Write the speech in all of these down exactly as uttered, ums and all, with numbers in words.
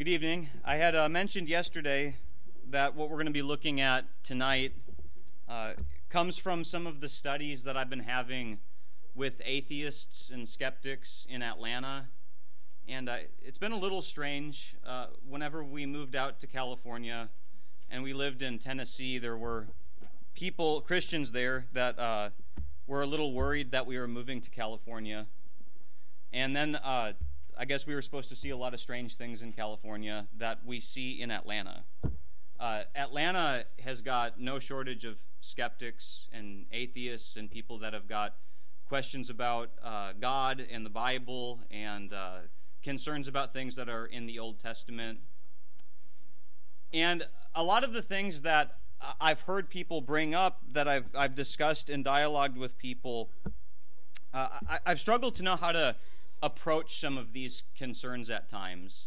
Good evening. I had uh, mentioned yesterday that what we're going to be looking at tonight uh, comes from some of the studies that I've been having with atheists and skeptics in Atlanta. And uh, it's been a little strange. Uh, whenever we moved out to California and we lived in Tennessee, there were people, Christians there, that uh, were a little worried that we were moving to California. And then uh, I guess we were supposed to see a lot of strange things in California that we see in Atlanta. Uh, Atlanta has got no shortage of skeptics and atheists and people that have got questions about uh, God and the Bible and uh, concerns about things that are in the Old Testament. And a lot of the things that I've heard people bring up that I've I've discussed and dialogued with people, uh, I, I've struggled to know how to approach some of these concerns at times.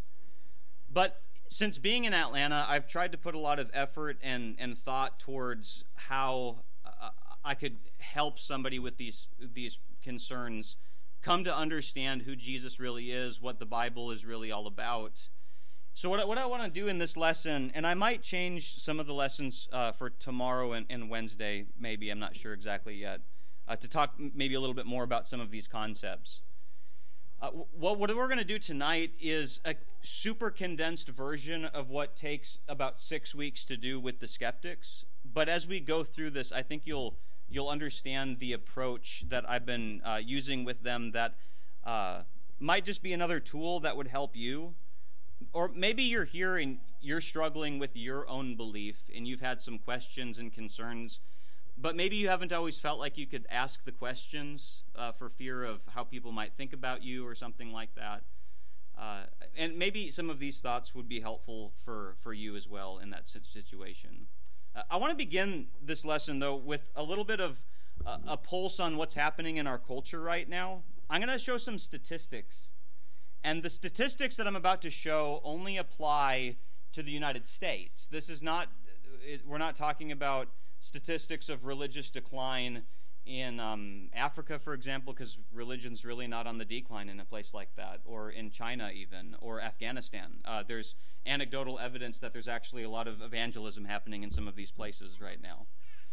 But since being in Atlanta, I've tried to put a lot of effort and, and thought towards how uh, I could help somebody with these these concerns come to understand who Jesus really is, what the Bible is really all about. So what I, what I want to do in this lesson, and I might change some of the lessons uh, for tomorrow and, and Wednesday, maybe, I'm not sure exactly yet, uh, to talk maybe a little bit more about some of these concepts. Uh, what, what we're going to do tonight is a super condensed version of what takes about six weeks to do with the skeptics. But as we go through this, I think you'll you'll understand the approach that I've been uh, using with them that uh, might just be another tool that would help you. Or maybe you're here and you're struggling with your own belief and you've had some questions and concerns, but maybe you haven't always felt like you could ask the questions uh, for fear of how people might think about you or something like that. Uh, and maybe some of these thoughts would be helpful for, for you as well in that situation. Uh, I want to begin this lesson, though, with a little bit of uh, a pulse on what's happening in our culture right now. I'm going to show some statistics. And the statistics that I'm about to show only apply to the United States. This is not, it, we're not talking about statistics of religious decline in um, Africa, for example, because religion's really not on the decline in a place like that, or in China even, or Afghanistan. Uh, there's anecdotal evidence that there's actually a lot of evangelism happening in some of these places right now.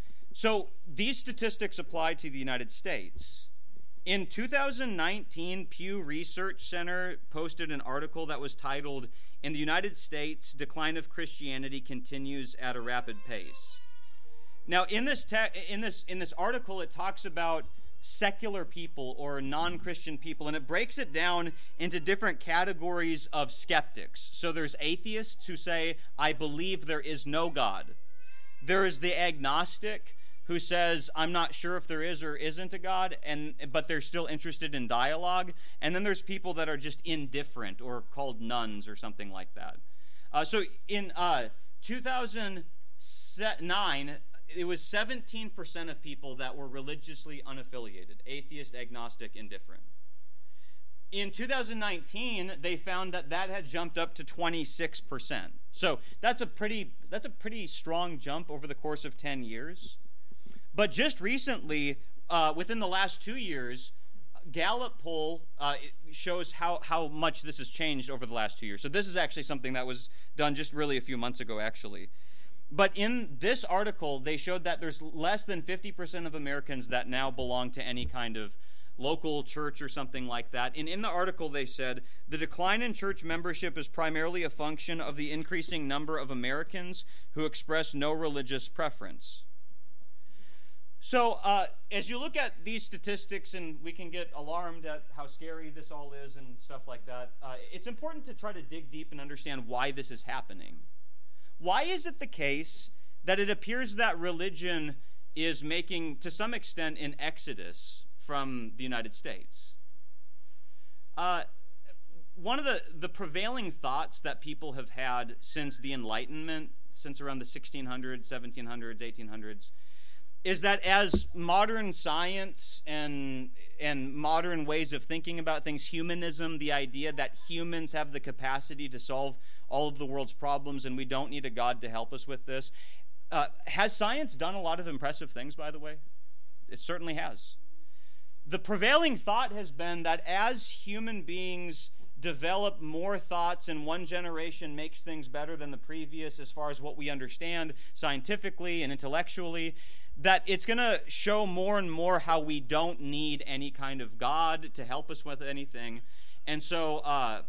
So these statistics apply to the United States. In two thousand nineteen, Pew Research Center posted an article that was titled, "In the United States, Decline of Christianity Continues at a Rapid Pace." Now, in this te- in this in this article, it talks about secular people or non-Christian people, and it breaks it down into different categories of skeptics. So there's atheists who say, "I believe there is no God." There is the agnostic who says, "I'm not sure if there is or isn't a God," and but they're still interested in dialogue. And then there's people that are just indifferent or called nuns or something like that. Uh, so in uh, two thousand nine, it was seventeen percent of people that were religiously unaffiliated, atheist, agnostic, indifferent. In two thousand nineteen, they found that that had jumped up to twenty-six percent. So that's a pretty that's a pretty strong jump over the course of ten years. But just recently, uh, within the last two years, Gallup poll uh, shows how, how much this has changed over the last two years. So this is actually something that was done just really a few months ago, actually. But in this article, they showed that there's less than fifty percent of Americans that now belong to any kind of local church or something like that. And in the article, they said, the decline in church membership is primarily a function of the increasing number of Americans who express no religious preference. So uh, as you look at these statistics, and we can get alarmed at how scary this all is and stuff like that, uh, it's important to try to dig deep and understand why this is happening. Why is it the case that it appears that religion is making, to some extent, an exodus from the United States? Uh, one of the, the prevailing thoughts that people have had since the Enlightenment, since around the sixteen hundreds, seventeen hundreds, eighteen hundreds, is that as modern science and and modern ways of thinking about things, humanism, the idea that humans have the capacity to solve all of the world's problems and we don't need a God to help us with this. Uh, has science done a lot of impressive things, by the way? It certainly has. The prevailing thought has been that as human beings develop more thoughts and one generation makes things better than the previous as far as what we understand scientifically and intellectually, that it's going to show more and more how we don't need any kind of God to help us with anything. And so uh,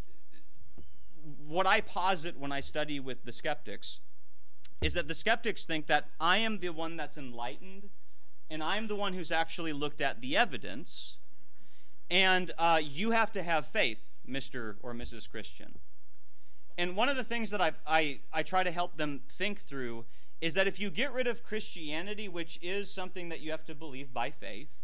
what I posit when I study with the skeptics is that the skeptics think that I am the one that's enlightened, and I'm the one who's actually looked at the evidence, and uh, you have to have faith, Mister or Missus Christian. And one of the things that I, I, I try to help them think through is that if you get rid of Christianity, which is something that you have to believe by faith,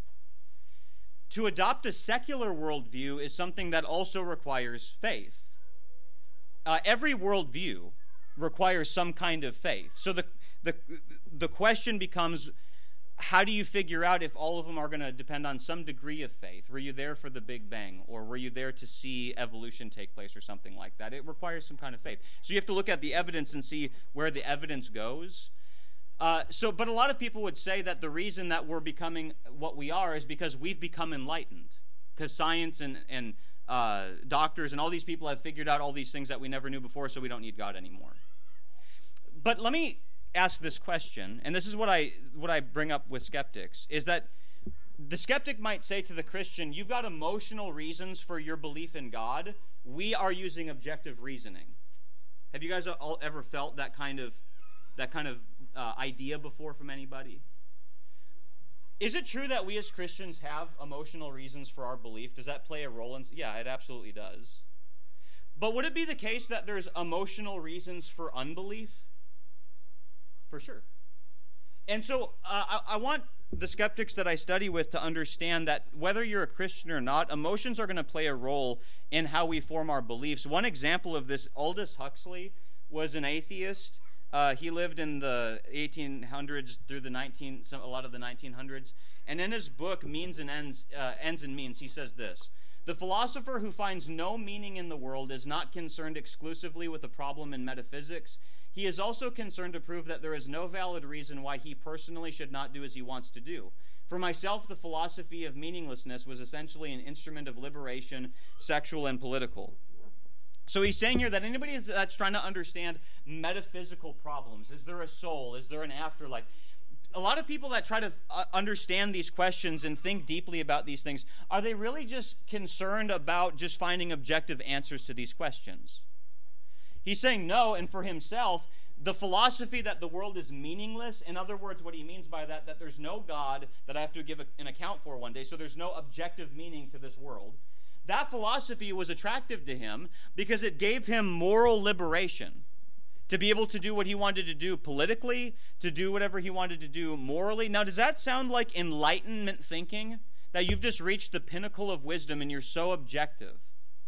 to adopt a secular worldview is something that also requires faith. Uh, every worldview requires some kind of faith. So the, the, the question becomes, how do you figure out if all of them are going to depend on some degree of faith? Were you there for the Big Bang? Or were you there to see evolution take place or something like that? It requires some kind of faith. So you have to look at the evidence and see where the evidence goes. Uh, so, but a lot of people would say that the reason that we're becoming what we are is because we've become enlightened. Because science and, and uh, doctors and all these people have figured out all these things that we never knew before, so we don't need God anymore. But let me ask this question, and this is what I what I bring up with skeptics, is that the skeptic might say to the Christian, you've got emotional reasons for your belief in God. We are using objective reasoning. Have you guys all ever felt that kind of that kind of uh, idea before from anybody? Is it true that we as Christians have emotional reasons for our belief? Does that play a role in? Yeah, it absolutely does. But would it be the case that there's emotional reasons for unbelief? For sure. And so uh, I, I want the skeptics that I study with to understand that whether you're a Christian or not, emotions are going to play a role in how we form our beliefs. One example of this, Aldous Huxley was an atheist. Uh, he lived in the eighteen hundreds through the nineteen, some, a lot of the nineteen hundreds. And in his book, Means and Ends, uh, Ends and Means, he says this: the philosopher who finds no meaning in the world is not concerned exclusively with a problem in metaphysics. He is also concerned to prove that there is no valid reason why he personally should not do as he wants to do. For myself, the philosophy of meaninglessness was essentially an instrument of liberation, sexual and political. So he's saying here that anybody that's trying to understand metaphysical problems, is there a soul, is there an afterlife? A lot of people that try to uh, understand these questions and think deeply about these things, are they really just concerned about just finding objective answers to these questions? He's saying no, and for himself, the philosophy that the world is meaningless, in other words, what he means by that, that there's no God that I have to give a, an account for one day, so there's no objective meaning to this world. That philosophy was attractive to him because it gave him moral liberation to be able to do what he wanted to do politically, to do whatever he wanted to do morally. Now, does that sound like enlightenment thinking? That you've just reached the pinnacle of wisdom and you're so objective?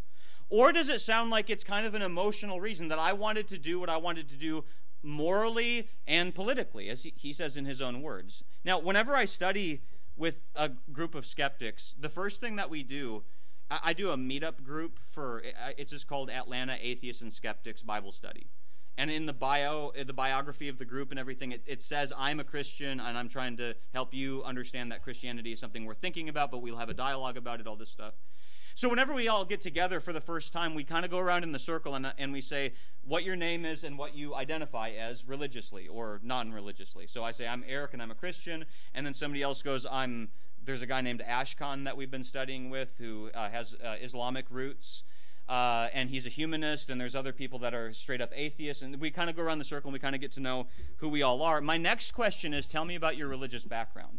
Or does it sound like it's kind of an emotional reason that I wanted to do what I wanted to do morally and politically, as he says in his own words? Now, whenever I study with a group of skeptics, the first thing that we do, I do a meetup group for, it's just called Atlanta Atheists and Skeptics Bible Study. And in the bio, the biography of the group and everything, it, it says, I'm a Christian, and I'm trying to help you understand that Christianity is something worth thinking about, but we'll have a dialogue about it, all this stuff. So whenever we all get together for the first time, we kind of go around in the circle and, and we say what your name is and what you identify as religiously or non-religiously. So I say, I'm Eric and I'm a Christian, and then somebody else goes, I'm, there's a guy named Ashkan that we've been studying with who uh, has uh, Islamic roots, uh, and he's a humanist, and there's other people that are straight up atheists, and we kind of go around the circle and we kind of get to know who we all are. My next question is, tell me about your religious background.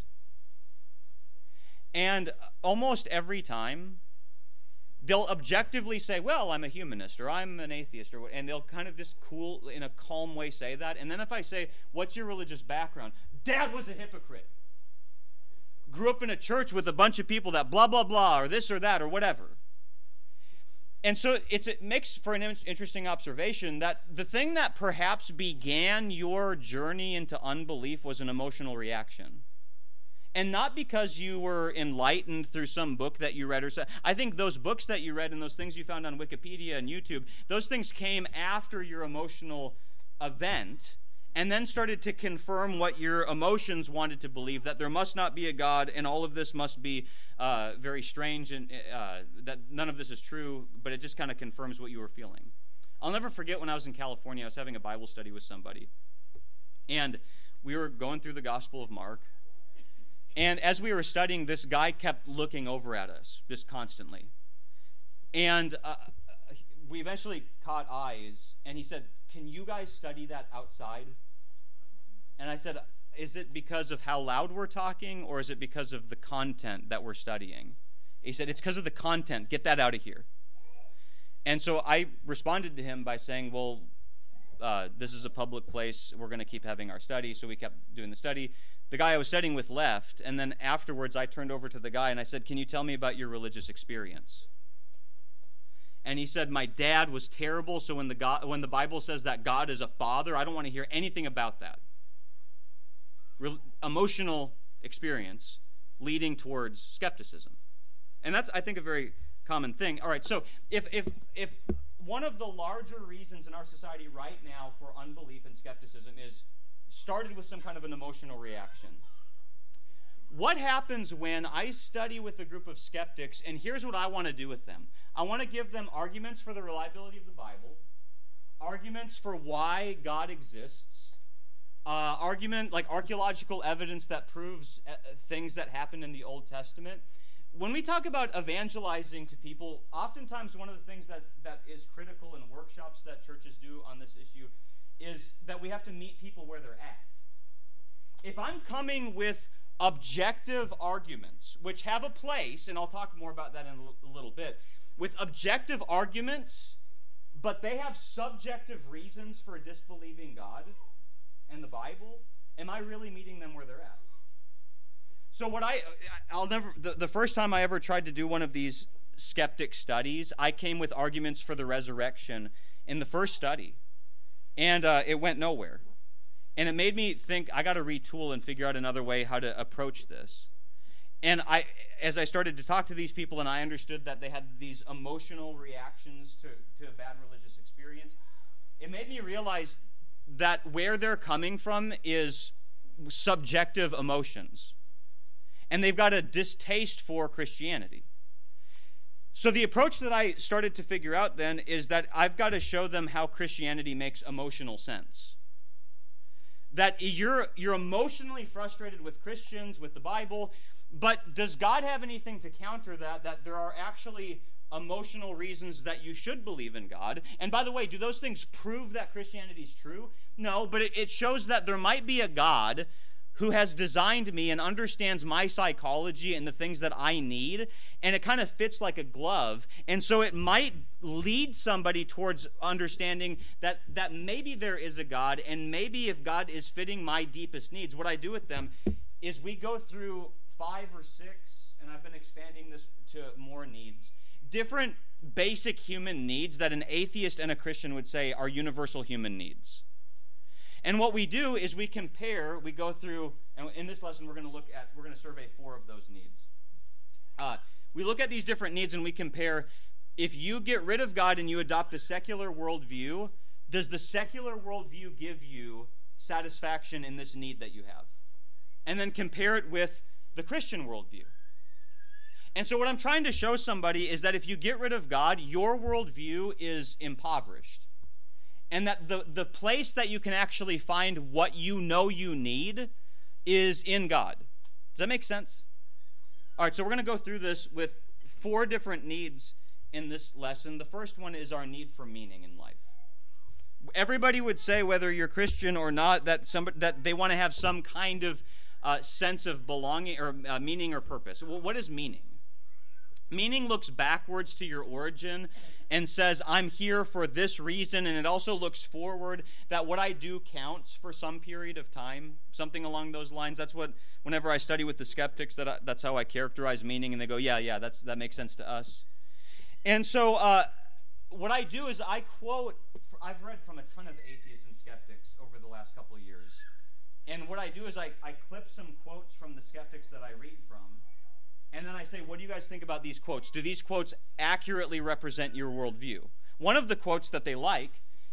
And almost every time, they'll objectively say, well, I'm a humanist, or I'm an atheist, or, and they'll kind of just cool, in a calm way say that. And then if I say, what's your religious background? Dad was a hypocrite. Grew up in a church with a bunch of people that blah, blah, blah, or this or that, or whatever. And so it's, it makes for an interesting observation that the thing that perhaps began your journey into unbelief was an emotional reaction. And not because you were enlightened through some book that you read. or so. I think those books that you read and those things you found on Wikipedia and YouTube, those things came after your emotional event. and then started to confirm what your emotions wanted to believe, that there must not be a God, and all of this must be uh, very strange, and uh, that none of this is true, but it just kind of confirms what you were feeling. I'll never forget when I was in California, I was having a Bible study with somebody, and we were going through the Gospel of Mark, and as we were studying, this guy kept looking over at us, just constantly. And uh, we eventually caught eyes, and he said, "Can you guys study that outside?" And I said, "Is it because of how loud we're talking, or is it because of the content that we're studying?" He said, "It's because of the content. Get that out of here." And so I responded to him by saying, well, uh, this is a public place. We're going to keep having our study. So we kept doing the study. The guy I was studying with left, and then afterwards I turned over to the guy and I said, "Can you tell me about your religious experience?" And he said, "My dad was terrible, so when the God, when the Bible says that God is a father, I don't want to hear anything about that." Re- emotional experience leading towards skepticism. And that's, I think, a very common thing. All right, so if if if one of the larger reasons in our society right now for unbelief and skepticism is started with some kind of an emotional reaction, what happens when I study with a group of skeptics, and here's what I want to do with them. I want to give them arguments for the reliability of the Bible, arguments for why God exists, uh, argument like archaeological evidence that proves uh, things that happened in the Old Testament. When we talk about evangelizing to people, oftentimes one of the things that, that is critical in workshops that churches do on this issue is that we have to meet people where they're at. If I'm coming with objective arguments, which have a place, and I'll talk more about that in a little bit, with objective arguments, but they have subjective reasons for disbelieving God and the Bible, am I really meeting them where they're at? So what I, I'll never, the, the first time I ever tried to do one of these skeptic studies, I came with arguments for the resurrection in the first study, and uh, it went nowhere. And it made me think, I got to retool and figure out another way how to approach this. And I, as I started to talk to these people and I understood that they had these emotional reactions to, to a bad religious experience, it made me realize that where they're coming from is subjective emotions. And they've got a distaste for Christianity. So the approach that I started to figure out then is that I've got to show them how Christianity makes emotional sense. That you're, you're emotionally frustrated with Christians, with the Bible, but does God have anything to counter that, that there are actually emotional reasons that you should believe in God? And by the way, do those things prove that Christianity is true? No, but it, it shows that there might be a God who has designed me and understands my psychology and the things that I need, and it kind of fits like a glove. And so it might lead somebody towards understanding that, that maybe there is a God, and maybe if God is fitting my deepest needs, what I do with them is we go through five or six, and I've been expanding this to more needs, different basic human needs that an atheist and a Christian would say are universal human needs. And what we do is we compare, we go through, and in this lesson we're going to look at, we're going to survey four of those needs. Uh, we look at these different needs and we compare, if you get rid of God and you adopt a secular worldview, does the secular worldview give you satisfaction in this need that you have? And then compare it with the Christian worldview. And so what I'm trying to show somebody is that if you get rid of God, your worldview is impoverished. And that the, the place that you can actually find what you know you need is in God. Does that make sense? All right, so we're going to go through this with four different needs in this lesson. The first one is our need for meaning in life. Everybody would say, whether you're Christian or not, that somebody, that they want to have some kind of uh, sense of belonging or uh, meaning or purpose. Well, what is meaning? Meaning looks backwards to your origin and says, I'm here for this reason, and it also looks forward that what I do counts for some period of time, something along those lines. That's what, whenever I study with the skeptics, that I, that's how I characterize meaning, and they go, yeah, yeah, that's that makes sense to us. And so uh, what I do is I quote, I've read from a ton of atheists and skeptics over the last couple of years, and what I do is I, I clip some quotes from the skeptics that I read from, and then I say, what do you guys think about these quotes? Do these quotes accurately represent your worldview? One of the quotes that they like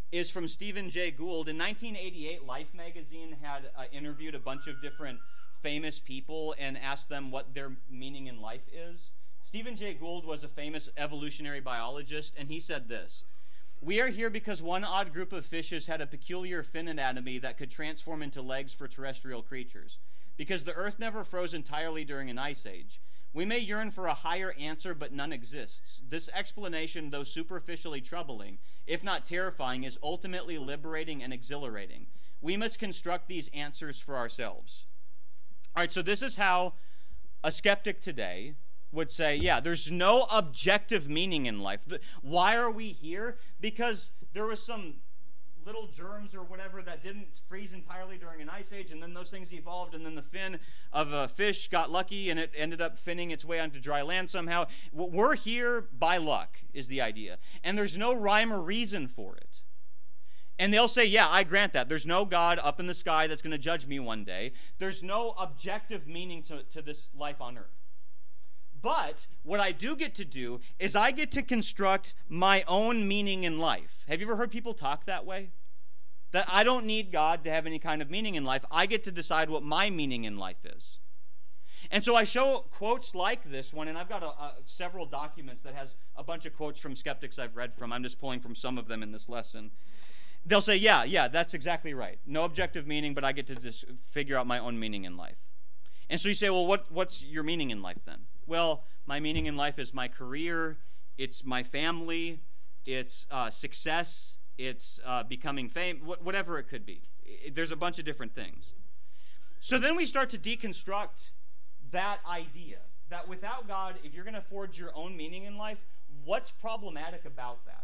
is from Stephen Jay Gould. In nineteen eighty-eight, Life magazine had uh, interviewed a bunch of different famous people and asked them what their meaning in life is. Stephen Jay Gould was a famous evolutionary biologist, and he said this: "We are here because one odd group of fishes had a peculiar fin anatomy that could transform into legs for terrestrial creatures. Because the earth never froze entirely during an ice age. We may yearn for a higher answer, but none exists. This explanation, though superficially troubling, if not terrifying, is ultimately liberating and exhilarating. We must construct these answers for ourselves." All right, so this is how a skeptic today would say, yeah, there's no objective meaning in life. Why are we here? Because there was some little germs or whatever that didn't freeze entirely during an ice age, and then those things evolved, and then the fin of a fish got lucky, and it ended up finning its way onto dry land somehow. We're here by luck, is the idea. And there's no rhyme or reason for it. And they'll say, yeah, I grant that. There's no God up in the sky that's going to judge me one day. There's no objective meaning to, to this life on earth. But what I do get to do is I get to construct my own meaning in life. Have you ever heard people talk that way? That I don't need God to have any kind of meaning in life. I get to decide what my meaning in life is. And so I show quotes like this one, and I've got a, a, several documents that has a bunch of quotes from skeptics I've read from. I'm just pulling from some of them in this lesson. They'll say, yeah, yeah, that's exactly right. No objective meaning, but I get to just figure out my own meaning in life. And so you say, well, what, what's your meaning in life then? Well, my meaning in life is my career, it's my family, it's uh, success, it's uh, becoming famous, wh- whatever it could be. It, there's a bunch of different things. So then we start to deconstruct that idea, that without God, if you're going to forge your own meaning in life, what's problematic about that?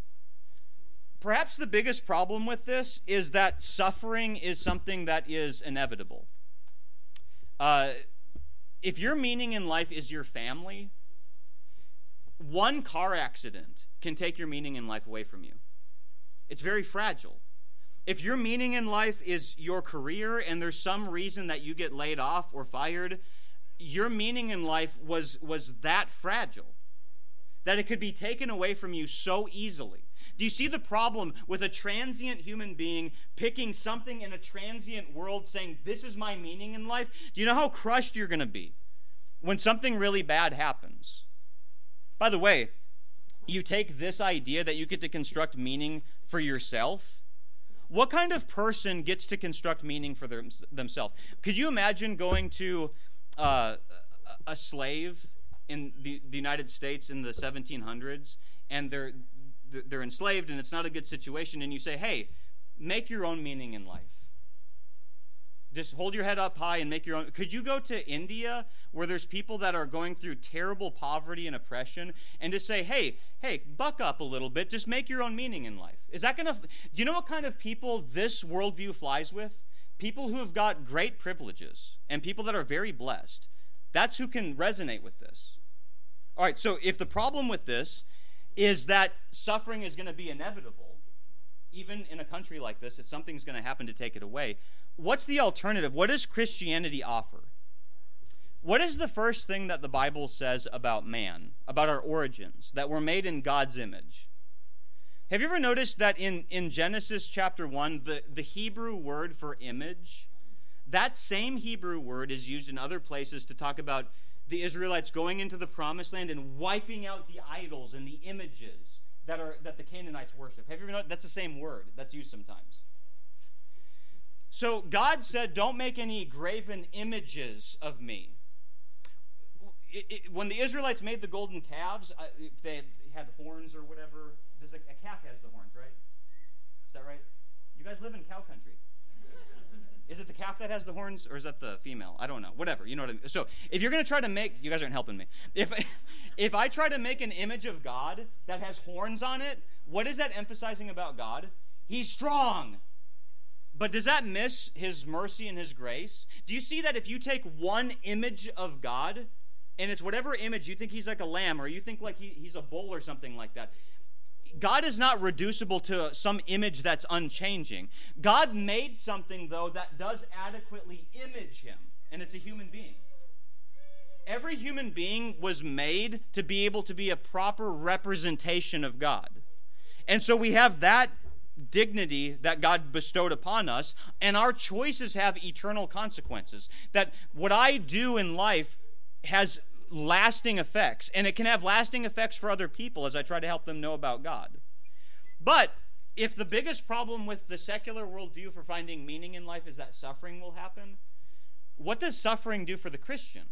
Perhaps the biggest problem with this is that suffering is something that is inevitable. Uh, if your meaning in life is your family, one car accident can take your meaning in life away from you. It's very fragile. If your meaning in life is your career and there's some reason that you get laid off or fired, your meaning in life was, was that fragile that it could be taken away from you so easily. Do you see the problem with a transient human being picking something in a transient world saying, this is my meaning in life? Do you know how crushed you're going to be when something really bad happens? By the way, you take this idea that you get to construct meaning for yourself. What kind of person gets to construct meaning for them, themselves? Could you imagine going to uh, a slave in the, the United States in the seventeen hundreds, and they're they're enslaved and it's not a good situation, and you say, hey, make your own meaning in life. Just hold your head up high and make your own. Could you go to India where there's people that are going through terrible poverty and oppression and just say, hey, hey, buck up a little bit, just make your own meaning in life? Is that going to, do you know what kind of people this worldview flies with? People who have got great privileges and people that are very blessed. That's who can resonate with this. All right, so if the problem with this is that suffering is going to be inevitable, even in a country like this, if something's going to happen to take it away, what's the alternative? What does Christianity offer? What is the first thing that the Bible says about man, about our origins, that we're made in God's image? Have you ever noticed that in, in Genesis chapter one, the, the Hebrew word for image, that same Hebrew word is used in other places to talk about the Israelites going into the promised land and wiping out the idols and the images that are that the Canaanites worship. Have you ever noticed? That's the same word that's used sometimes. So God said, don't make any graven images of me. It, it, when the Israelites made the golden calves, uh, if they had horns or whatever, there's a, a calf has the horns, right? Is that right? You guys live in cow country. Is it the calf that has the horns, or is that the female? I don't know. Whatever. You know what I mean? So if you're going to try to make, you guys aren't helping me. If, if I try to make an image of God that has horns on it, what is that emphasizing about God? He's strong. But does that miss his mercy and his grace? Do you see that if you take one image of God, and it's whatever image, you think he's like a lamb, or you think like he, he's a bull or something like that, God is not reducible to some image that's unchanging. God made something, though, that does adequately image him, and it's a human being. Every human being was made to be able to be a proper representation of God. And so we have that dignity that God bestowed upon us, and our choices have eternal consequences. That what I do in life has lasting effects, and it can have lasting effects for other people as I try to help them know about God. But if the biggest problem with the secular worldview for finding meaning in life is that suffering will happen, what does suffering do for the Christian?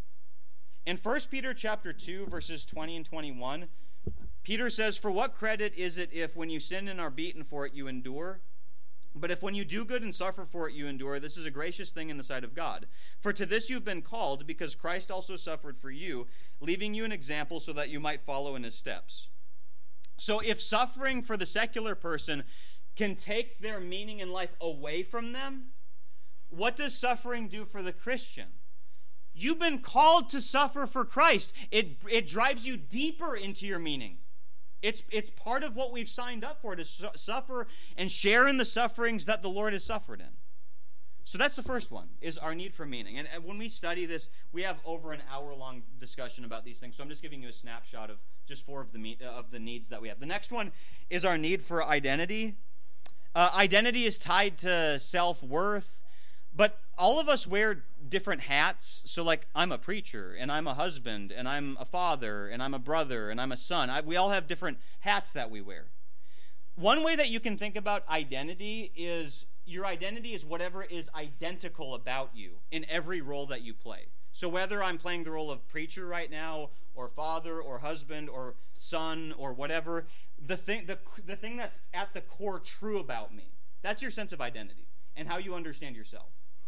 In First Peter chapter two, verses twenty and twenty-one, Peter says, "For what credit is it if when you sin and are beaten for it you endure? But if when you do good and suffer for it you endure, this is a gracious thing in the sight of God. For to this you've been called, because Christ also suffered for you, leaving you an example so that you might follow in his steps." So if suffering for the secular person can take their meaning in life away from them, what does suffering do for the Christian? You've been called to suffer for Christ. It, it drives you deeper into your meaning. It's, it's part of what we've signed up for, to su- suffer and share in the sufferings that the Lord has suffered in. So that's the first one, is our need for meaning. And, and when we study this, we have over an hour-long discussion about these things. So I'm just giving you a snapshot of just four of the, me- of the needs that we have. The next one is our need for identity. Uh, identity is tied to self-worth. But all of us wear different hats. So like, I'm a preacher, and I'm a husband, and I'm a father, and I'm a brother, and I'm a son. I, we all have different hats that we wear. One way that you can think about identity is your identity is whatever is identical about you in every role that you play. So whether I'm playing the role of preacher right now, or father, or husband, or son, or whatever, the thing, the, the thing that's at the core true about me, that's your sense of identity and how you understand yourself.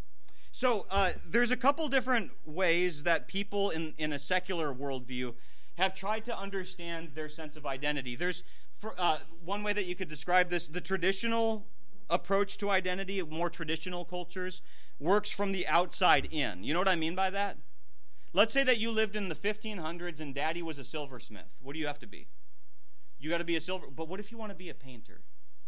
So uh, there's a couple different ways that people in, in a secular worldview have tried to understand their sense of identity. There's for, uh, one way that you could describe this: the traditional approach to identity, more traditional cultures, works from the outside in. You know what I mean by that? Let's say that you lived in the fifteen hundreds and daddy was a silversmith. What do you have to be? You got to be a silver... But what if you want to be a painter?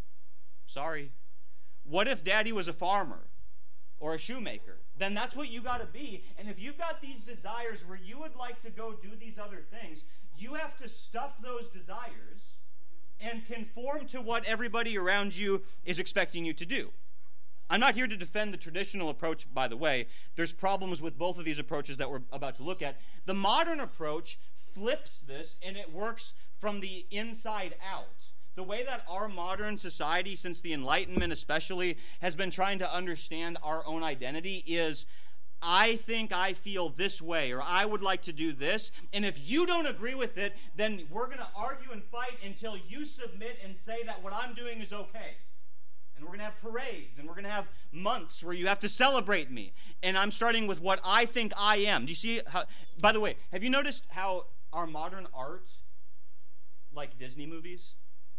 Sorry. What if daddy was a farmer? Or a shoemaker? Then that's what you got to be. And if you've got these desires where you would like to go do these other things, you have to stuff those desires and conform to what everybody around you is expecting you to do. I'm not here to defend the traditional approach, by the way. There's problems with both of these approaches that we're about to look at. The modern approach flips this, and it works from the inside out. The way that our modern society, since the Enlightenment especially, has been trying to understand our own identity is, I think I feel this way, or I would like to do this, and if you don't agree with it, then we're going to argue and fight until you submit and say that what I'm doing is okay. And we're going to have parades, and we're going to have months where you have to celebrate me. And I'm starting with what I think I am. Do you see how, by the way, have you noticed how our modern art, like Disney movies,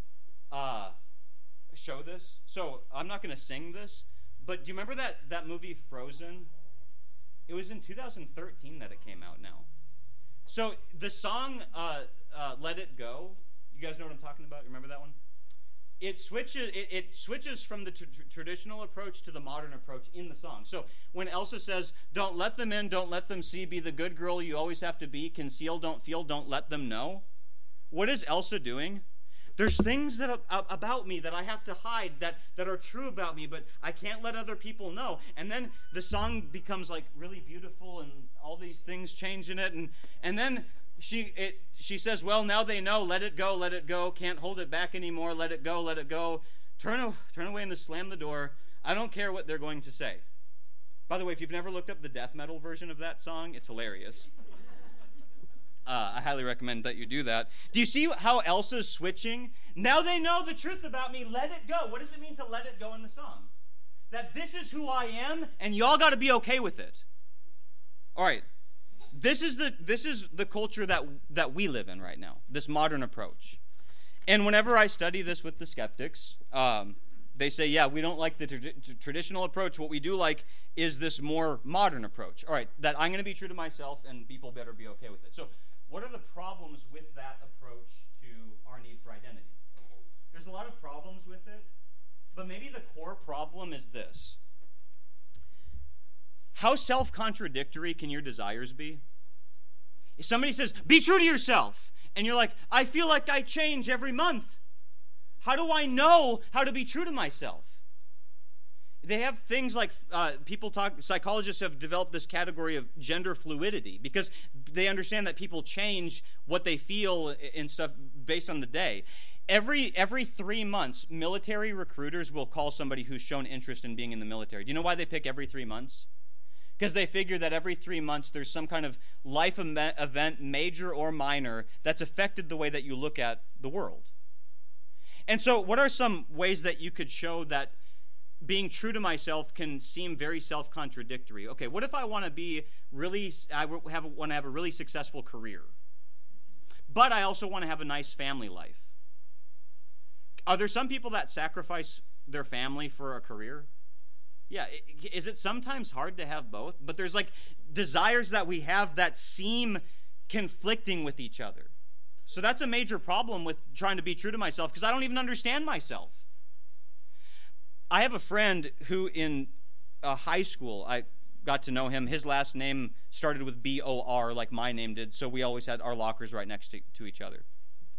Uh, show this? So I'm not going to sing this, but do you remember that, that movie Frozen? It was in two thousand thirteen that it came out now. So the song uh, uh, Let It Go, you guys know what I'm talking about? You remember that one? It switches, it, it switches from the tr- traditional approach to the modern approach in the song. So when Elsa says, "Don't let them in, don't let them see, be the good girl you always have to be, conceal, don't feel, don't let them know," what is Elsa doing? There's things that uh, about me that I have to hide that, that are true about me, but I can't let other people know. And then the song becomes like really beautiful, and all these things change in it. And and then she it she says, "Well, now they know. Let it go, let it go. Can't hold it back anymore. Let it go, let it go. Turn turn away and slam the door. I don't care what they're going to say." By the way, if you've never looked up the death metal version of that song, it's hilarious. Uh, I highly recommend that you do that. Do you see how Elsa's switching? Now they know the truth about me. Let it go. What does it mean to let it go in the song? That this is who I am, and y'all got to be okay with it. All right. This is the this is the culture that that we live in right now. This modern approach. And whenever I study this with the skeptics, um, they say, "Yeah, we don't like the tra- traditional approach. What we do like is this more modern approach." All right. That I'm going to be true to myself, and people better be okay with it. So, what are the problems with that approach to our need for identity? There's a lot of problems with it, but maybe the core problem is this. How self-contradictory can your desires be? If somebody says, "Be true to yourself," and you're like, "I feel like I change every month." How do I know how to be true to myself? They have things like, uh, people talk, psychologists have developed this category of gender fluidity because they understand that people change what they feel and stuff based on the day. Every every three months, military recruiters will call somebody who's shown interest in being in the military. Do you know why they pick every three months? Because they figure that every three months there's some kind of life event, major or minor, that's affected the way that you look at the world. And so what are some ways that you could show that being true to myself can seem very self-contradictory? Okay, what if I want to be really, I have, want to have a really successful career, but I also want to have a nice family life? Are there some people that sacrifice their family for a career? Yeah, is it sometimes hard to have both? But there's like desires that we have that seem conflicting with each other. So that's a major problem with trying to be true to myself because I don't even understand myself. I have a friend who in uh, high school, I got to know him. His last name started with B O R like my name did, so we always had our lockers right next to, to each other.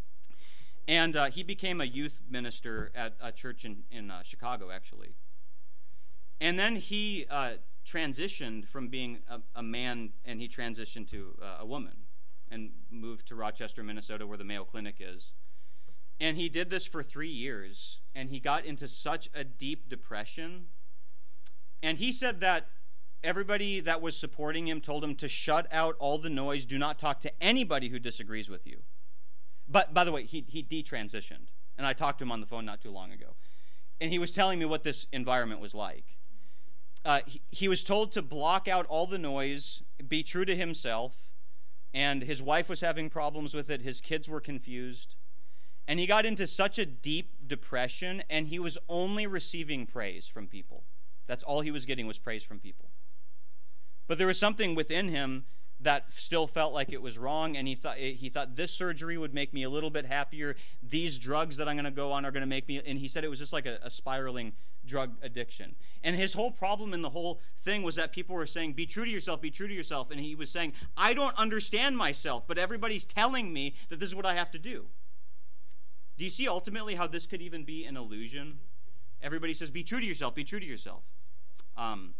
And uh, he became a youth minister at a church in, in uh, Chicago, actually. And then he uh, transitioned from being a, a man, and he transitioned to uh, a woman and moved to Rochester, Minnesota, where the Mayo Clinic is. And he did this for three years, and he got into such a deep depression. And he said that everybody that was supporting him told him to shut out all the noise, do not talk to anybody who disagrees with you. But, by the way, he, he detransitioned, and I talked to him on the phone not too long ago. And he was telling me what this environment was like. Uh, he, he was told to block out all the noise, be true to himself, and his wife was having problems with it. His kids were confused. And he got into such a deep depression, and he was only receiving praise from people. That's all he was getting was praise from people. But there was something within him that still felt like it was wrong, and he thought he thought this surgery would make me a little bit happier. These drugs that I'm going to go on are going to make me, and he said it was just like a, a spiraling drug addiction. And his whole problem in the whole thing was that people were saying, be true to yourself, be true to yourself. And he was saying, I don't understand myself, but everybody's telling me that this is what I have to do. Do you see ultimately how this could even be an illusion? Everybody says, be true to yourself, be true to yourself. Um,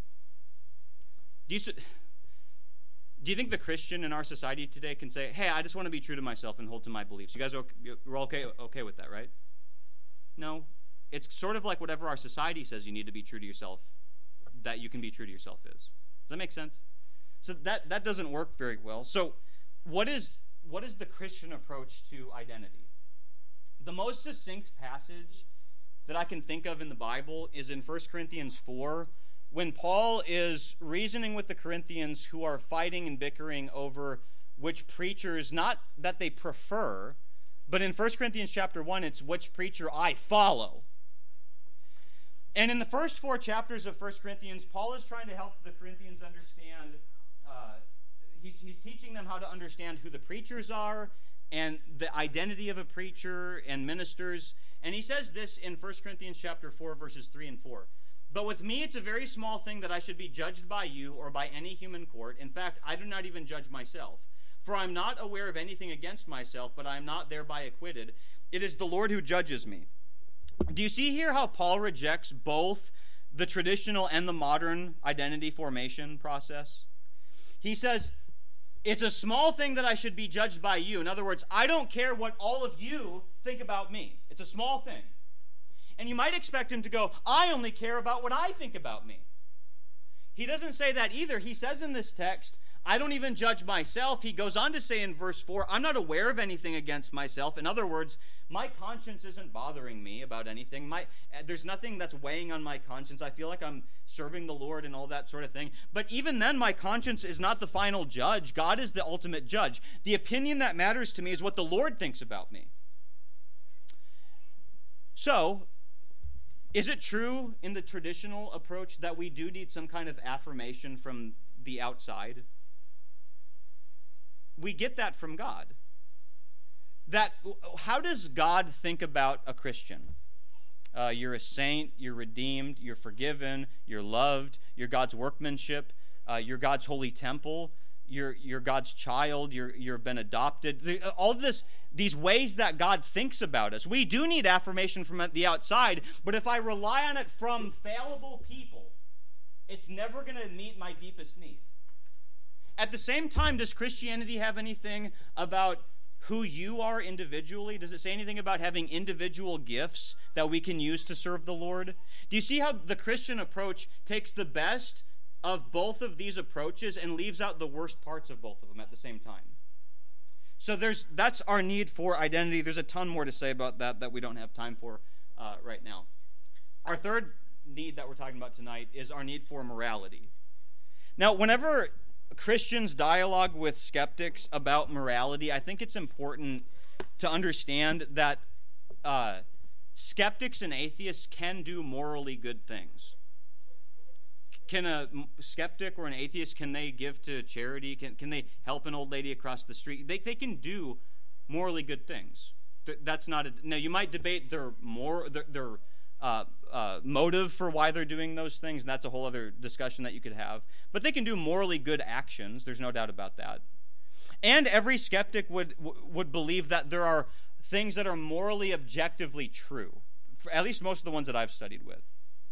do you... Do you think the Christian in our society today can say, hey, I just want to be true to myself and hold to my beliefs? You guys are we're okay, okay with that, right? No. It's sort of like whatever our society says you need to be true to yourself, that you can be true to yourself is. Does that make sense? So that, that doesn't work very well. So what is what is the Christian approach to identity? The most succinct passage that I can think of in the Bible is in First Corinthians four, when Paul is reasoning with the Corinthians who are fighting and bickering over which preachers, not that they prefer, but in First Corinthians chapter one, it's which preacher I follow. And in the first four chapters of First Corinthians, Paul is trying to help the Corinthians understand, uh, he's, he's teaching them how to understand who the preachers are and the identity of a preacher and ministers. And he says this in First Corinthians chapter four, verses three and four. But with me, it's a very small thing that I should be judged by you or by any human court. In fact, I do not even judge myself. For I am not aware of anything against myself, but I am not thereby acquitted. It is the Lord who judges me. Do you see here how Paul rejects both the traditional and the modern identity formation process? He says, it's a small thing that I should be judged by you. In other words, I don't care what all of you think about me. It's a small thing. And you might expect him to go, I only care about what I think about me. He doesn't say that either. He says in this text, I don't even judge myself. He goes on to say in verse four, I'm not aware of anything against myself. In other words, my conscience isn't bothering me about anything. My, there's nothing that's weighing on my conscience. I feel like I'm serving the Lord and all that sort of thing. But even then, my conscience is not the final judge. God is the ultimate judge. The opinion that matters to me is what the Lord thinks about me. So, is it true in the traditional approach that we do need some kind of affirmation from the outside? We get that from God. That, how does God think about a Christian? Uh, you're a saint, you're redeemed, you're forgiven, you're loved, you're God's workmanship, uh, you're God's holy temple, you're you're God's child, you're you've been adopted. All this, these ways that God thinks about us. We do need affirmation from the outside, but if I rely on it from fallible people, it's never going to meet my deepest need. At the same time, does Christianity have anything about who you are individually? Does it say anything about having individual gifts that we can use to serve the Lord? Do you see how the Christian approach takes the best of both of these approaches and leaves out the worst parts of both of them at the same time? So there's that's our need for identity. There's a ton more to say about that that we don't have time for uh, right now. Our third need that we're talking about tonight is our need for morality. Now, whenever Christians dialogue with skeptics about morality, I think it's important to understand that uh, skeptics and atheists can do morally good things. Can a skeptic or an atheist, can they give to charity? Can can they help an old lady across the street? They they can do morally good things. That's not a, now you might debate their more their, their uh, uh, motive for why they're doing those things, and that's a whole other discussion that you could have. But they can do morally good actions. There's no doubt about that. And every skeptic would would believe that there are things that are morally objectively true. For at least most of the ones that I've studied with.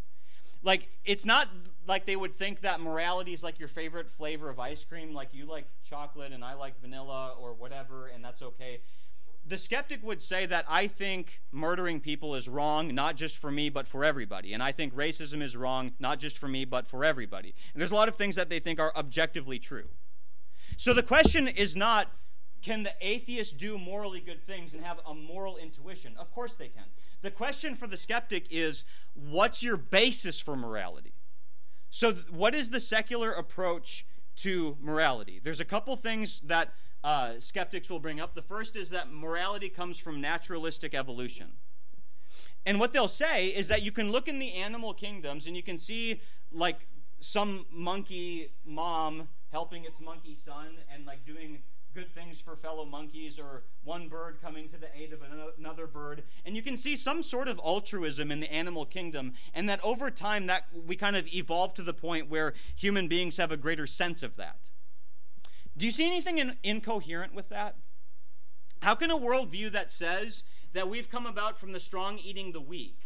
Like, it's not like they would think that morality is like your favorite flavor of ice cream, like you like chocolate and I like vanilla or whatever, and that's okay. The skeptic would say that I think murdering people is wrong, not just for me, but for everybody. And I think racism is wrong, not just for me, but for everybody. And there's a lot of things that they think are objectively true. So the question is not, can the atheist do morally good things and have a moral intuition? Of course they can. The question for the skeptic is, what's your basis for morality? So th- what is the secular approach to morality? There's a couple things that uh, skeptics will bring up. The first is that morality comes from naturalistic evolution. And what they'll say is that you can look in the animal kingdoms and you can see like some monkey mom helping its monkey son and like doing good things for fellow monkeys, or one bird coming to the aid of another bird. And you can see some sort of altruism in the animal kingdom, and that over time that we kind of evolve to the point where human beings have a greater sense of that. Do you see anything in, incoherent with that? How can a worldview that says that we've come about from the strong eating the weak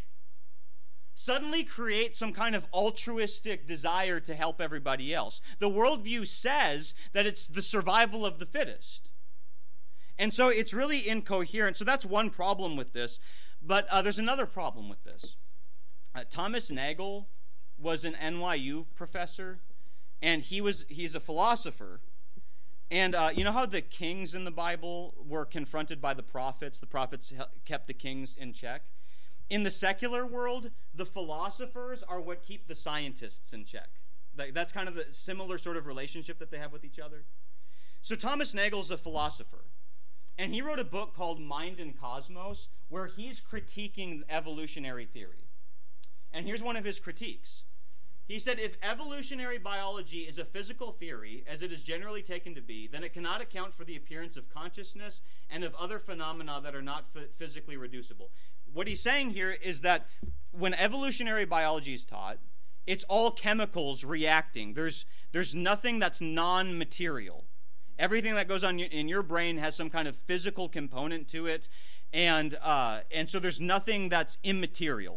suddenly create some kind of altruistic desire to help everybody else? The worldview says that it's the survival of the fittest. And so it's really incoherent. So that's one problem with this. But uh, there's another problem with this. Uh, Thomas Nagel was an N Y U professor, and he was he's a philosopher. And uh, you know how the kings in the Bible were confronted by the prophets? The prophets kept the kings in check. In the secular world, the philosophers are what keep the scientists in check. That's kind of the similar sort of relationship that they have with each other. So Thomas Nagel's a philosopher, and he wrote a book called Mind and Cosmos, where he's critiquing evolutionary theory. And here's one of his critiques. He said, if evolutionary biology is a physical theory, as it is generally taken to be, then it cannot account for the appearance of consciousness and of other phenomena that are not f- physically reducible. What he's saying here is that when evolutionary biology is taught, it's all chemicals reacting. There's, there's nothing that's non-material. Everything that goes on in your brain has some kind of physical component to it, and, uh, and so there's nothing that's immaterial.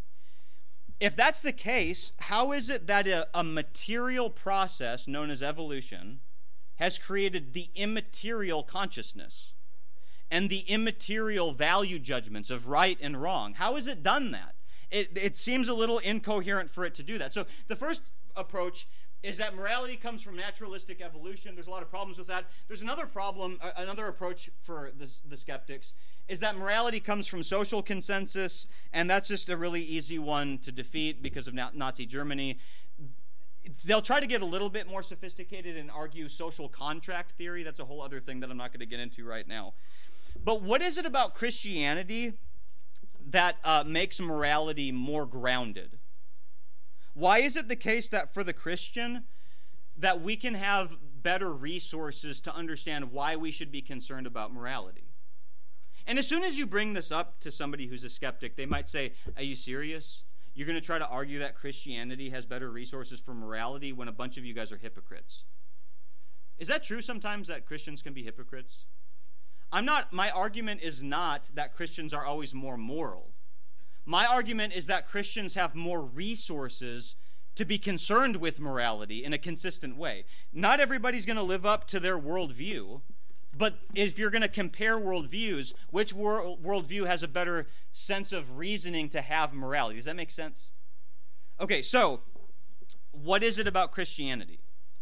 If that's the case, how is it that a, a material process known as evolution has created the immaterial consciousness and the immaterial value judgments of right and wrong? How has it done that? It, it seems a little incoherent for it to do that. So the first approach is that morality comes from naturalistic evolution. There's a lot of problems with that. There's another problem, uh, another approach for this, the skeptics, is that morality comes from social consensus, and that's just a really easy one to defeat because of Nazi Germany. They'll try to get a little bit more sophisticated and argue social contract theory. That's a whole other thing that I'm not going to get into right now. But what is it about Christianity that uh, makes morality more grounded? Why is it the case that for the Christian that we can have better resources to understand why we should be concerned about morality? And as soon as you bring this up to somebody who's a skeptic, they might say, are you serious? You're going to try to argue that Christianity has better resources for morality when a bunch of you guys are hypocrites. Is that true sometimes that Christians can be hypocrites? I'm not, my argument is not that Christians are always more moral. My argument is that Christians have more resources to be concerned with morality in a consistent way. Not everybody's going to live up to their worldview, but if you're going to compare worldviews, which world, worldview has a better sense of reasoning to have morality? Does that make sense? Okay, so what is it about Christianity?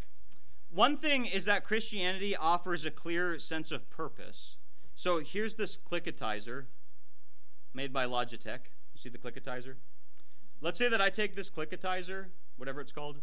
One thing is that Christianity offers a clear sense of purpose. So here's this Clickitizer made by Logitech. You see the Clickitizer? Let's say that I take this Clickitizer, whatever it's called,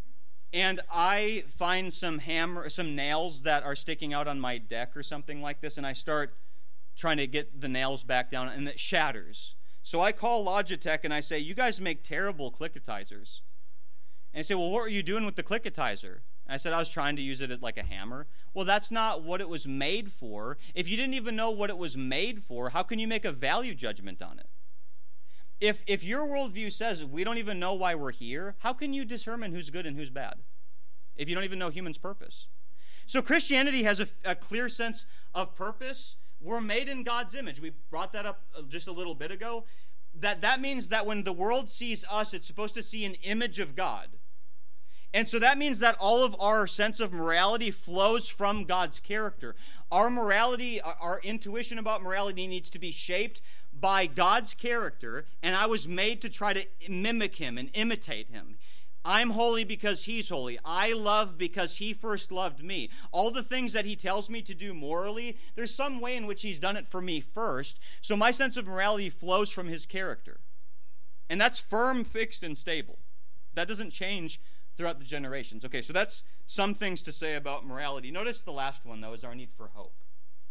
and I find some hammer, some nails that are sticking out on my deck or something like this, and I start trying to get the nails back down, and it shatters. So I call Logitech and I say, you guys make terrible Clickitizers. And they say, well, what were you doing with the Clickitizer? And I said, I was trying to use it as like a hammer. Well, that's not what it was made for. If you didn't even know what it was made for, how can you make a value judgment on it? If if your worldview says we don't even know why we're here, how can you determine who's good and who's bad if you don't even know humans' purpose? So Christianity has a, a clear sense of purpose. We're made in God's image. We brought that up just a little bit ago. That, that means that when the world sees us, it's supposed to see an image of God. And so that means that all of our sense of morality flows from God's character. Our morality, our intuition about morality needs to be shaped by God's character, and I was made to try to mimic him and imitate him. I'm holy because he's holy. I love because he first loved me. All the things that he tells me to do morally, there's some way in which he's done it for me first. So my sense of morality flows from his character. And that's firm, fixed, and stable. That doesn't change throughout the generations. Okay, so that's some things to say about morality. Notice the last one, though, is our need for hope.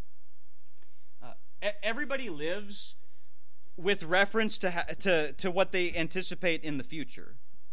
Uh, everybody lives with reference to, ha- to, to what they anticipate in the future.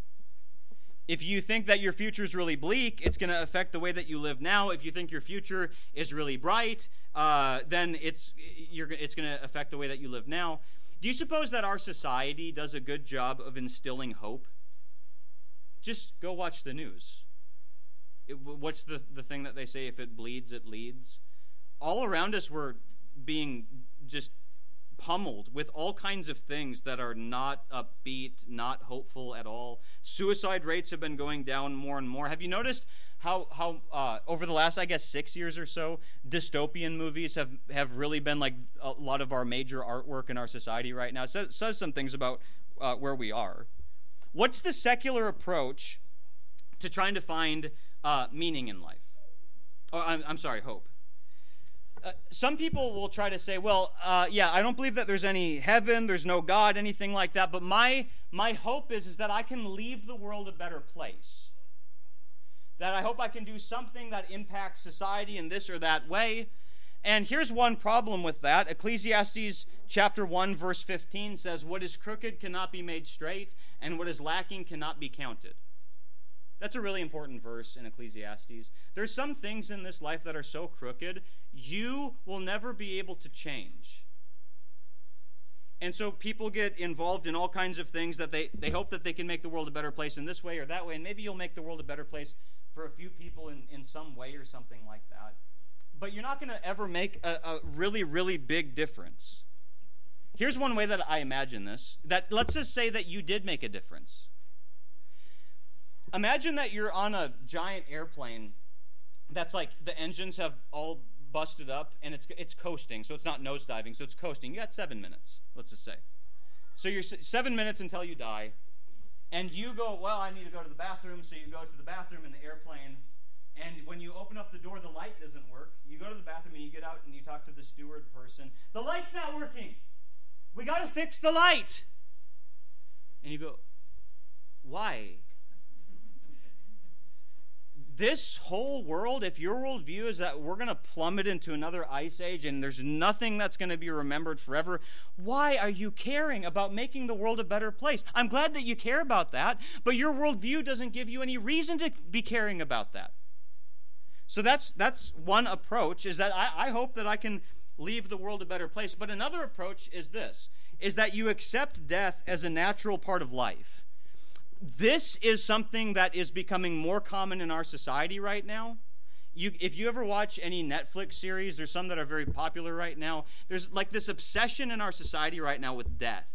If you think that your future is really bleak, it's going to affect the way that you live now. If you think your future is really bright, uh, then it's you're, it's going to affect the way that you live now. Do you suppose that our society does a good job of instilling hope? Just go watch the news. It, what's the, the thing that they say? If it bleeds, it leads. All around us, we're being just pummeled with all kinds of things that are not upbeat, not hopeful at all. Suicide rates have been going down more and more. Have you noticed how how uh, over the last, I guess, six years or so, dystopian movies have, have really been like a lot of our major artwork in our society right now? It says, says some things about uh, where we are. What's the secular approach to trying to find uh, meaning in life? Oh, I'm, I'm sorry, hope. Uh, some people will try to say, well, uh, yeah, I don't believe that there's any heaven, there's no God, anything like that, but my my hope is, is that I can leave the world a better place. That I hope I can do something that impacts society in this or that way. And here's one problem with that. Ecclesiastes chapter one, verse fifteen says, what is crooked cannot be made straight, and what is lacking cannot be counted. That's a really important verse in Ecclesiastes. There's some things in this life that are so crooked, you will never be able to change. And so people get involved in all kinds of things that they, they hope that they can make the world a better place in this way or that way, and maybe you'll make the world a better place for a few people in, in some way or something like that. But you're not going to ever make a, a really, really big difference. Here's one way that I imagine this. That let's just say that you did make a difference. Imagine that you're on a giant airplane that's like the engines have all busted up and it's it's coasting, so it's not nosediving, so it's coasting. You got seven minutes, let's just say. So you're seven minutes until you die, and you go, well, I need to go to the bathroom, so you go to the bathroom in the airplane, and when you open up the door, the light doesn't work. You go to the bathroom and you get out and you talk to the steward person. The light's not working. We got to fix the light. And you go, why? This whole world, if your worldview is that we're going to plummet into another ice age and there's nothing that's going to be remembered forever, why are you caring about making the world a better place? I'm glad that you care about that, but your worldview doesn't give you any reason to be caring about that. So that's that's one approach, is that I, I hope that I can leave the world a better place. But another approach is this, is that you accept death as a natural part of life. This is something that is becoming more common in our society right now. You, if you ever watch any Netflix series, there's some that are very popular right now. There's like this obsession in our society right now with death.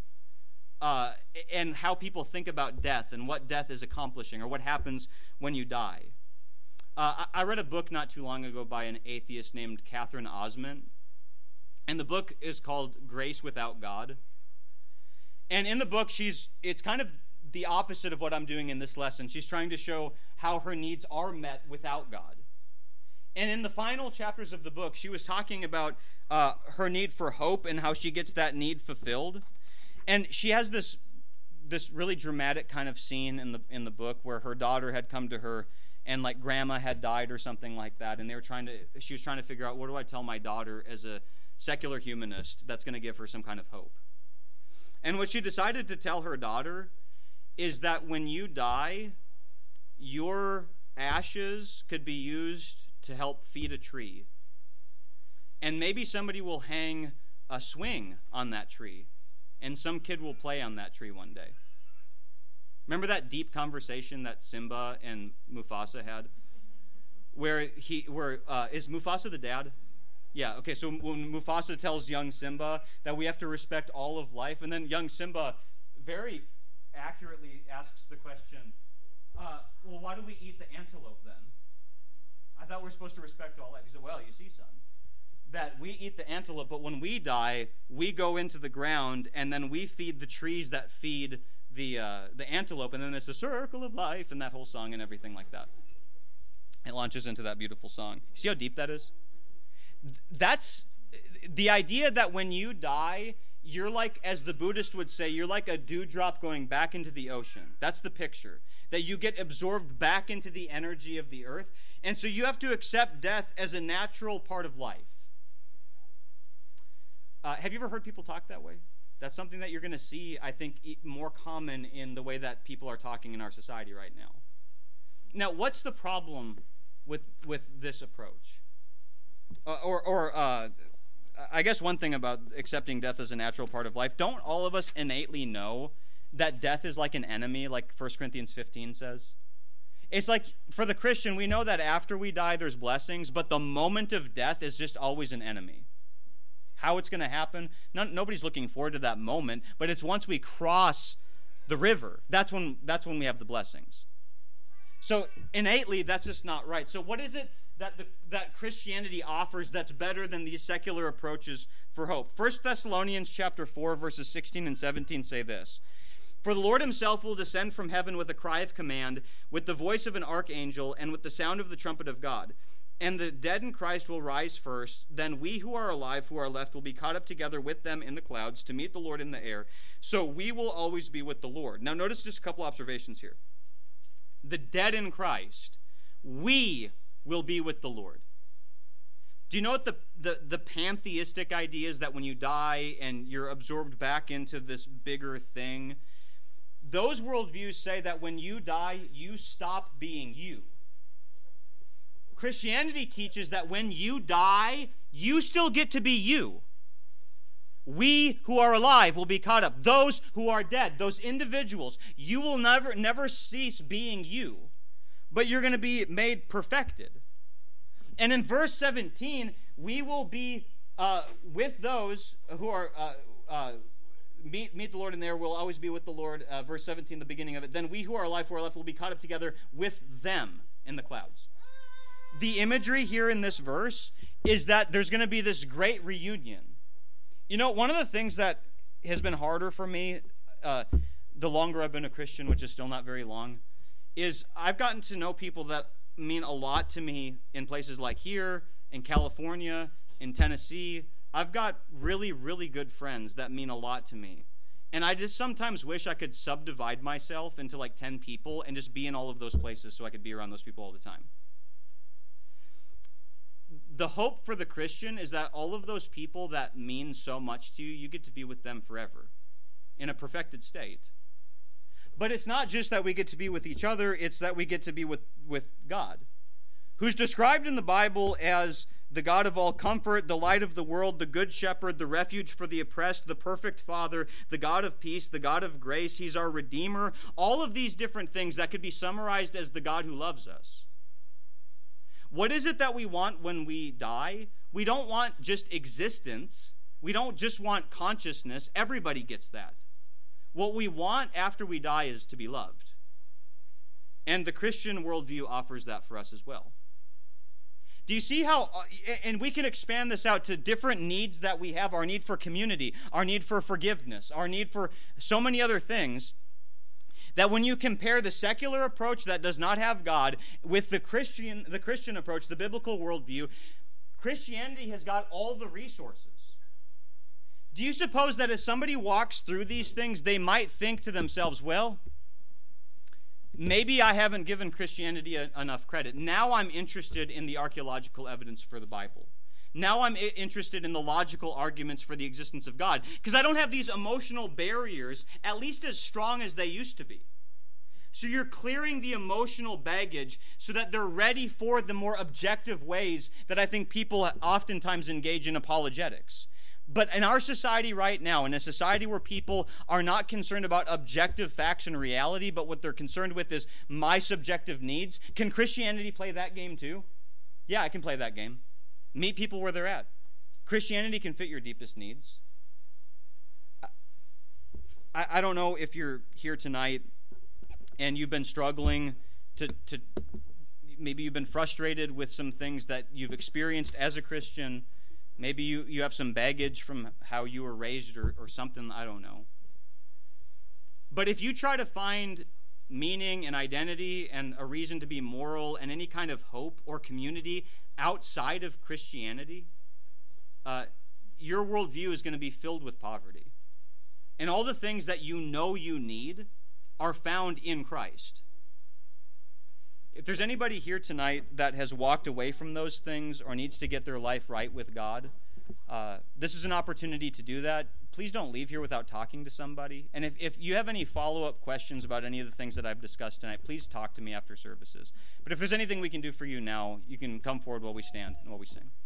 Uh, and how people think about death and what death is accomplishing or what happens when you die. Uh, I, I read a book not too long ago by an atheist named Catherine Osmond. And the book is called Grace Without God. And in the book, she's it's kind of the opposite of what I'm doing in this lesson. She's trying to show how her needs are met without God. And in the final chapters of the book, she was talking about uh, her need for hope and how she gets that need fulfilled. And she has this this really dramatic kind of scene in the in the book where her daughter had come to her and like grandma had died or something like that, and they were trying to she was trying to figure out, what do I tell my daughter as a secular humanist that's going to give her some kind of hope. And what she decided to tell her daughter is that when you die, your ashes could be used to help feed a tree. And maybe somebody will hang a swing on that tree, and some kid will play on that tree one day. Remember that deep conversation that Simba and Mufasa had? Where he, where, uh, is Mufasa the dad? Yeah, okay, so when Mufasa tells young Simba that we have to respect all of life, and then young Simba very accurately asks the question, uh, well, why do we eat the antelope then? I thought we we're supposed to respect all life. He said, well, you see, son, that we eat the antelope, but when we die, we go into the ground, and then we feed the trees that feed the uh, the antelope, and then it's the circle of life, and that whole song and everything like that. It launches into that beautiful song. See how deep that is? That's the idea that when you die, you're like, as the Buddhist would say, you're like a dewdrop going back into the ocean. That's the picture. That you get absorbed back into the energy of the earth. And so you have to accept death as a natural part of life. Uh, have you ever heard people talk that way? That's something that you're going to see, I think, more common in the way that people are talking in our society right now. Now, what's the problem with with this approach? Uh, or, or uh, I guess one thing about accepting death as a natural part of life, don't all of us innately know that death is like an enemy, like First Corinthians fifteen says? It's like, for the Christian, we know that after we die, there's blessings, but the moment of death is just always an enemy. How it's going to happen, no, nobody's looking forward to that moment, but it's once we cross the river, that's when that's when we have the blessings. So innately, that's just not right. So what is it that the, that Christianity offers that's better than these secular approaches for hope? First Thessalonians chapter four, verses sixteen and seventeen say this: For the Lord himself will descend from heaven with a cry of command, with the voice of an archangel, and with the sound of the trumpet of God. And the dead in Christ will rise first. Then we who are alive, who are left, will be caught up together with them in the clouds to meet the Lord in the air. So we will always be with the Lord. Now notice just a couple observations here. The dead in Christ, we will be with the Lord. Do you know what the, the, the pantheistic idea is, that when you die and you're absorbed back into this bigger thing? Those worldviews say that when you die, you stop being you. Christianity teaches that when you die, you still get to be you. We who are alive will be caught up. Those who are dead, those individuals, you will never, never cease being you, but you're going to be made perfected. And in verse seventeen, we will be uh, with those who are uh, uh, meet, meet the Lord in there. We'll always be with the Lord. Uh, verse seventeen, the beginning of it. Then we who are alive, who are left, will be caught up together with them in the clouds. The imagery here in this verse is that there's going to be this great reunion. You know, one of the things that has been harder for me, uh, the longer I've been a Christian, which is still not very long, is I've gotten to know people that mean a lot to me in places like here, in California, in Tennessee. I've got really, really good friends that mean a lot to me. And I just sometimes wish I could subdivide myself into like ten people and just be in all of those places so I could be around those people all the time. The hope for the Christian is that all of those people that mean so much to you, you get to be with them forever in a perfected state. But it's not just that we get to be with each other, it's that we get to be with, with God, who's described in the Bible as the God of all comfort, the light of the world, the good shepherd, the refuge for the oppressed, the perfect Father, the God of peace, the God of grace. He's our Redeemer. All of these different things that could be summarized as the God who loves us. What is it that we want when we die? We don't want just existence. We don't just want consciousness. Everybody gets that. What we want after we die is to be loved. And the Christian worldview offers that for us as well. Do you see how, and we can expand this out to different needs that we have, our need for community, our need for forgiveness, our need for so many other things, that when you compare the secular approach that does not have God with the Christian, the Christian approach, the biblical worldview, Christianity has got all the resources. Do you suppose that as somebody walks through these things, they might think to themselves, well, maybe I haven't given Christianity a, enough credit. Now I'm interested in the archaeological evidence for the Bible. Now I'm I- interested in the logical arguments for the existence of God, because I don't have these emotional barriers, at least as strong as they used to be. So you're clearing the emotional baggage so that they're ready for the more objective ways that I think people oftentimes engage in apologetics. But in our society right now, in a society where people are not concerned about objective facts and reality, but what they're concerned with is my subjective needs, can Christianity play that game too? Yeah, I can play that game. Meet people where they're at. Christianity can fit your deepest needs. I, I don't know if you're here tonight and you've been struggling to, to, maybe you've been frustrated with some things that you've experienced as a Christian. Maybe you, you have some baggage from how you were raised or, or something, I don't know. But if you try to find meaning and identity and a reason to be moral and any kind of hope or community outside of Christianity, uh, your worldview is going to be filled with poverty. And all the things that you know you need are found in Christ. If there's anybody here tonight that has walked away from those things or needs to get their life right with God, uh, this is an opportunity to do that. Please don't leave here without talking to somebody. And if, if you have any follow-up questions about any of the things that I've discussed tonight, please talk to me after services. But if there's anything we can do for you now, you can come forward while we stand and while we sing.